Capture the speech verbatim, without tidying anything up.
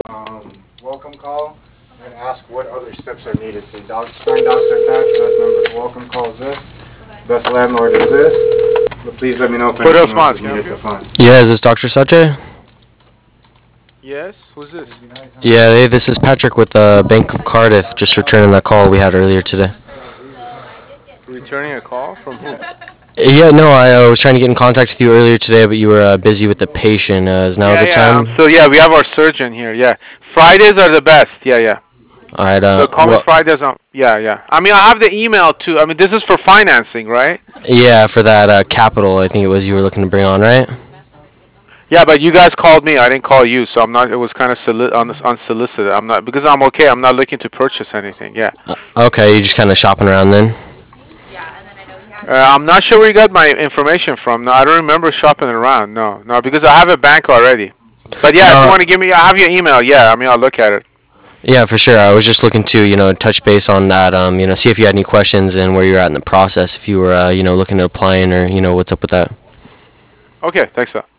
um, welcome call and ask what other steps are needed. Say, doc, sign docs are attached, best member for welcome call is this, best landlord is this, but please let me know if What else, anything else Maz? is Can I needed help to you? find. Yeah, is this Doctor Sajay? Yes. Who's this? Yeah, hey, this is Patrick with uh, Bank of Cardiff, just returning that call we had earlier today. Returning a call from who? Yeah, no, I uh, was trying to get in contact with you earlier today, but you were uh, busy with the patient. Uh, is now a Yeah, good yeah. Um, time? so yeah, we have our surgeon here. Yeah. Fridays are the best. Yeah, yeah. All right, uh, So call me well, Fridays. On. Yeah, yeah. I mean, I have the email too. I mean, this is for financing, right? yeah, for that uh, capital, I think it was you were looking to bring on, right? Yeah, but you guys called me. I didn't call you, so I'm not. It was kind of soli- un- unsolicited. I'm not because I'm okay. I'm not looking to purchase anything. Yeah. Uh, okay, you're just kind of shopping around then? Uh, I'm not sure where you got my information from. No, I don't remember shopping around. No, no, because I have a bank already. But yeah, if you No, want to give me, I have your email. Yeah, I mean, I'll look at it. yeah, for sure. I was just looking to, you know, touch base on that, um, you know, see if you had any questions and where you're at in the process, if you were, uh, you know, looking at applying or, you know, what's up with that. Okay, thanks, sir.